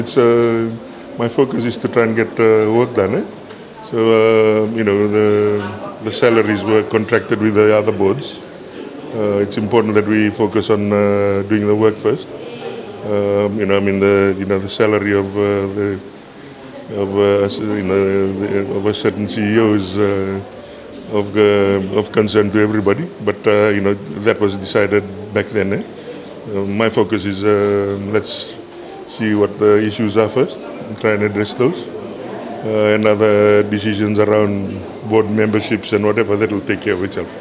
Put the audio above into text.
It's my focus is to try and get work done. So the salaries were contracted with the other boards. It's important that we focus on doing the work first. The salary of of a certain CEO is of concern to everybody. But that was decided back then. My focus is let's see what the issues are first and try and address those. And other decisions around board memberships and whatever, that will take care of itself.